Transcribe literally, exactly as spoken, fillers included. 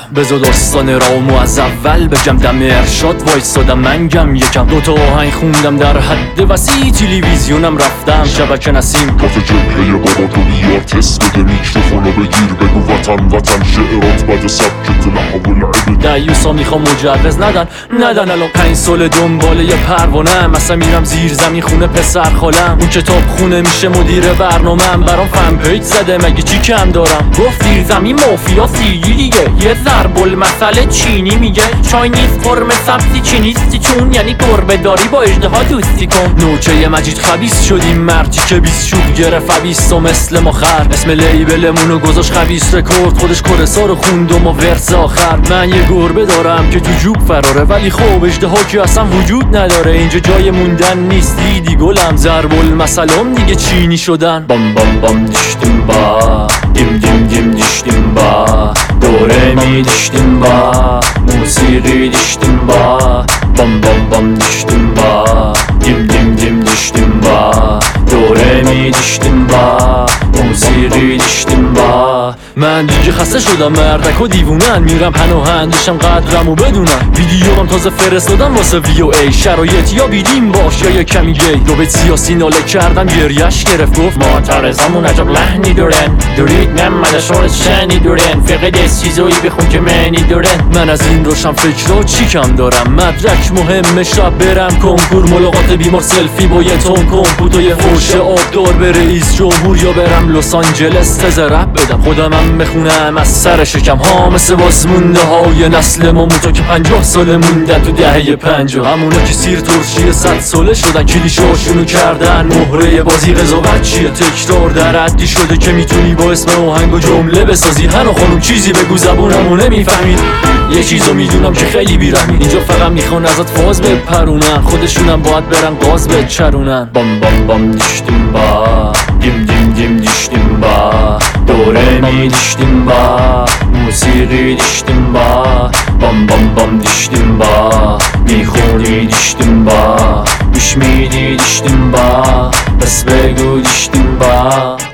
بذار داستان رامو از اول بگم. دم ارشاد وایسادم منگم یکم، دوتا آهنگ خوندم در حد وسیع، تلویزیونم رفتم شبکه نسیم. کف جبهه بابا تو بیار تست بده، میکروفونو بگیر بگو وطن وطن، شعرات بده سبکت لحب العبد. دیوسا میخوام مجوز ندن ندن الان پنج سال دنبال یه پروانه، مثلا میرم زیر زمین خونه پسر خالم، اون کتاب خونه میشه مدیر برنامه‌ام، برام فن پیج زده مگه چی کم دارم. گفت زیر زمین مافیا سیگی دیگه، یه ضرب المثل چینی میگه چای نیست قرمه سبزی چی نیستی چون، یعنی گربه داری با اژدها دوستی کن. نوچه مجید خبیث شدیم مرتی که بیست شوق گرفت خبیث و مثل ما خر، اسم لیبلمونو گذاشت خبیث رکورد، خودش کورسا رو خوند و ما ورس آخر. من یه گربه دارم که تو جوب فراره، ولی خب اژدها که اصلا وجود نداره، اینجا جای موندن نیست دیدی گلم، ضرب المثلام دیگه چینی شدن. بام بام بام دیشتیم با دیم دیم دیم دیشتیم با دوره می دیشتیم با موسیقی دیشتیم با بام بام بام دیشتیم با دیم دیم دیم دیشتیم با دوره می دیشتیم با موسیقی دیشتیم با. من دیگه خسته شدم مردک و دیوونن، میرم پناهندشم قدرمو بدونن. ویدیوام تازه فرستادم واسه وی او ای، شرایط یا بیدیم باش یا یه کمی گی. دو بیت سیاسی ناله کردم گریش گرفت، گفت معترضامون عجب لحنی دارن، دورید نمده شورت شنی دارن، فقط چیزایی بخون که منی دارن. من از این روشم فکرها چی کم دارم، مدرک مهمه شب برم کنکور، ملاقات بیمار سلفی با یه تون کمپوت و یه فرش آبدار به رئیس جمهور، یا برم لس آنجلس تز رپ بدم خودم هم بخونم از سر شکم ها، مثل باز مونده های نسل ما موتا که پنجاه ساله موندن تو دهه پنجاه، همونا که سیر ترشی صد ساله شدن، کلیشاشونو کردن مهره بازی. قضاوت چیه؟ تکرار در حدی شده که میتونی با اسم آهنگ و جمله بسازی. هنو خانوم چیزی بگو زبونمو نمیفهمید، یه چیزو میدونم که خیلی بیرحمید، اینجا فقط میخوان ازت فاز بپرونن، خودشونم باید برن گاز بچرونن. بام بام بام دیشتیم با دیم دیم دیم دیشتیم با دوره می دیشتیم با موسیقی دیشتیم با بام بام بام دیشتیم با میخونی دیشتیم با گوش میدی دیشتیم با بس بگو دیشتیم با.